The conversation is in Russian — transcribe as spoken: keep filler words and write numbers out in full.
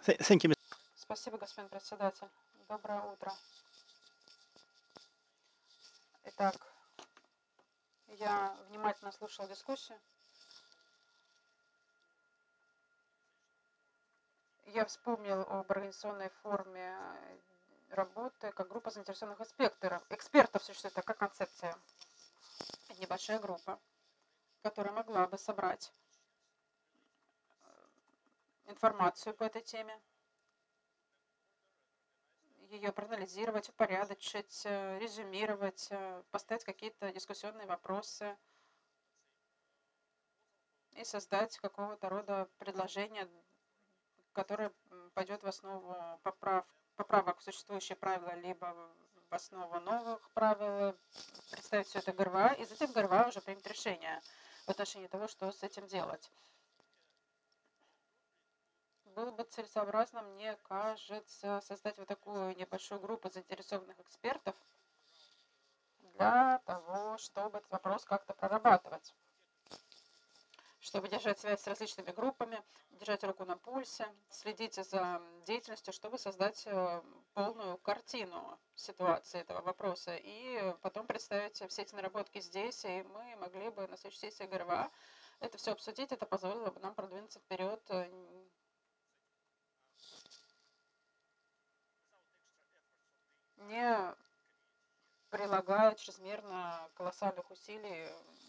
Thank you, Спасибо, господин председатель. Доброе утро. Итак, я внимательно слушал дискуссию. Я вспомнил об организационной форме работы как группа заинтересованных экспертов. Экспертов существует такая концепция. Небольшая группа, которая могла бы собрать информацию по этой теме, ее проанализировать, упорядочить, резюмировать, поставить какие-то дискуссионные вопросы и создать какого-то рода предложение, которое пойдет в основу поправ, поправок в существующие правила, либо в основу новых правил, представить все это ГРВА, и затем ГРВА уже примет решение в отношении того, что с этим делать. Было бы целесообразно, мне кажется, создать вот такую небольшую группу заинтересованных экспертов для того, чтобы этот вопрос как-то прорабатывать, чтобы держать связь с различными группами, держать руку на пульсе, следить за деятельностью, чтобы создать полную картину ситуации этого вопроса. И потом представить все эти наработки здесь, и мы могли бы на следующей сессии ГРВА это все обсудить, это позволило бы нам продвинуться вперед, не прилагая чрезмерно колоссальных усилий